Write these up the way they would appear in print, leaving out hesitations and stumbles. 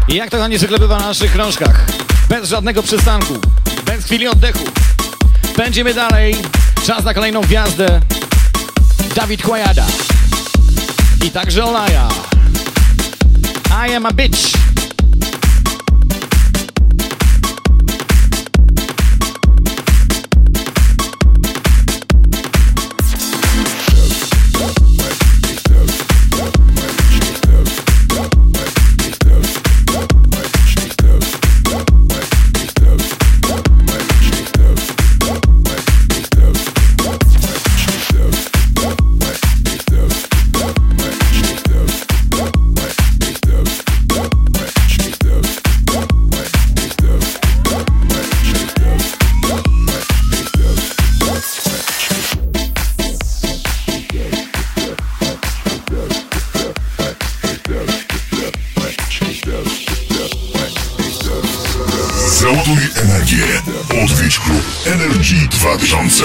I jak to kochani zwykle bywa na naszych krążkach, bez żadnego przystanku, bez chwili oddechu. Pędzimy dalej, czas na kolejną gwiazdę. Dawid Kłajada i także Olaja. I am a bitch. Załaduj energię. Odwiedź klub Energy 2000.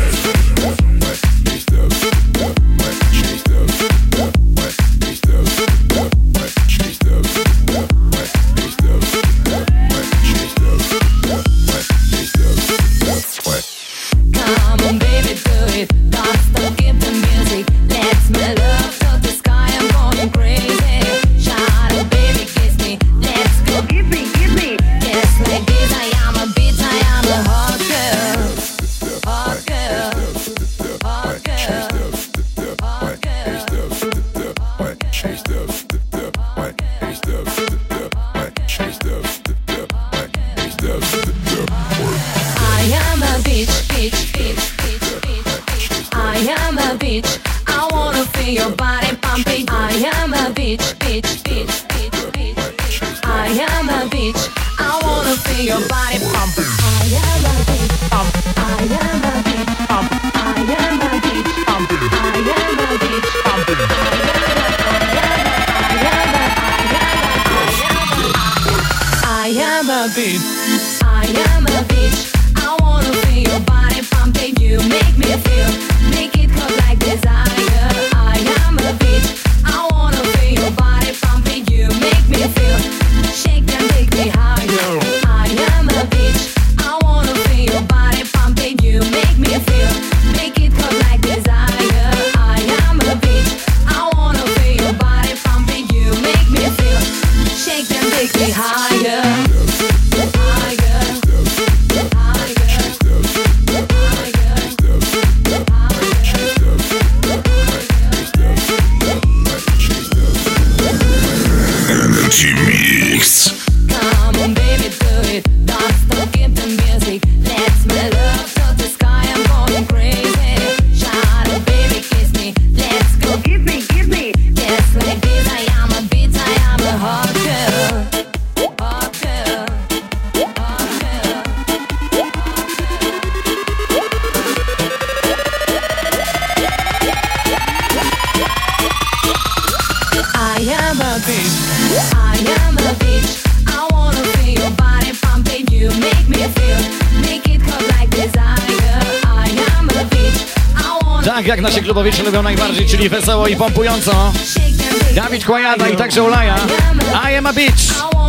Tak jak nasi klubowicze lubią najbardziej, czyli wesoło i pompująco. Dawid Kłajada i także Olaja. I am a bitch.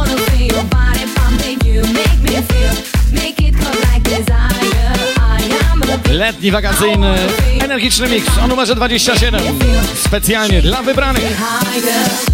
Letni, wakacyjny, energiczny miks o numerze 27. Specjalnie dla wybranych.